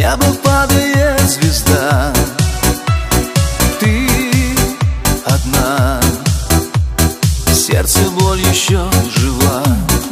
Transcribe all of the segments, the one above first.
неба падает звезда, ты одна, сердце боль еще жива.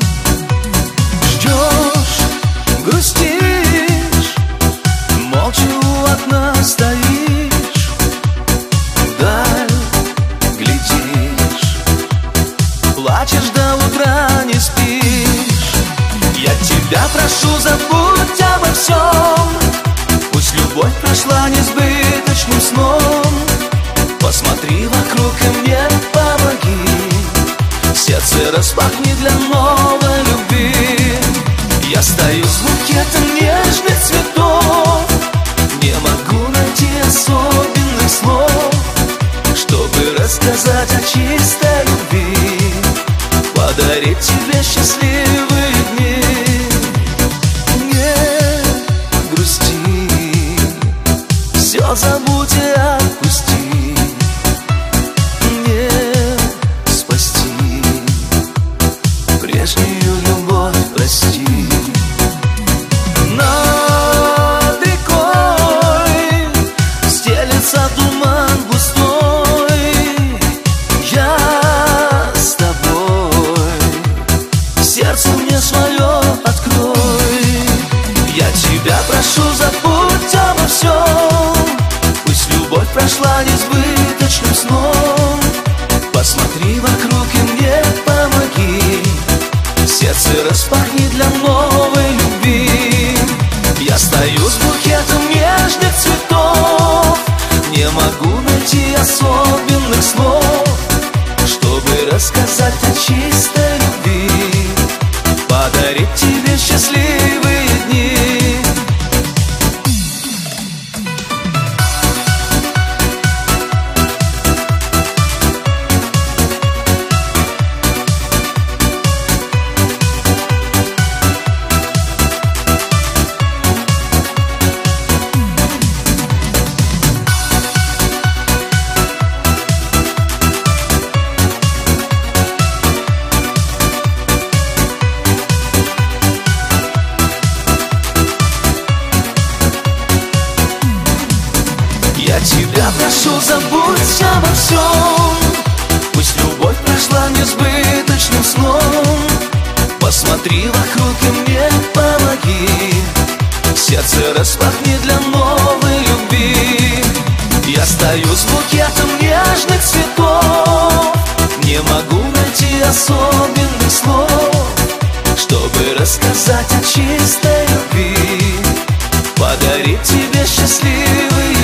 Ждешь, грустишь, молча у окна стоишь, вдаль глядишь, плачешь до утра, не спишь. Я тебя прошу, забудь обо всем, пусть любовь прошла несбыточным сном. Посмотри вокруг и мне помоги, сердце распахни для новой любви. Я стою с букетом нежных цветов, не могу найти особенных слов, чтобы рассказать о чистой любви, подарить тебе счастливые дни. Не грусти, все забудь и отпусти, не спасти прежнюю любовь, прости. Над рекой стелется туман густой, я с тобой, сердце мне свое открой. Я тебя прошу, забудь обо всем, пусть любовь прошла несбыточным сном. Посмотри вокруг и мне помоги, сердце распахни для новой любви. Я стою с букетом нежных цветов, не могу найти особенных слов, чтобы рассказать о чистой любви, подарить тебе счастливые дни. Я тебя прошу, забудь обо всем, пусть любовь прошла несбыточным сном. Посмотри вокруг и мне помоги, сердце распахни для новой любви. Я стою с букетом нежных цветов, не могу найти особенных слов, чтобы рассказать о чистой любви, подарить тебе счастливый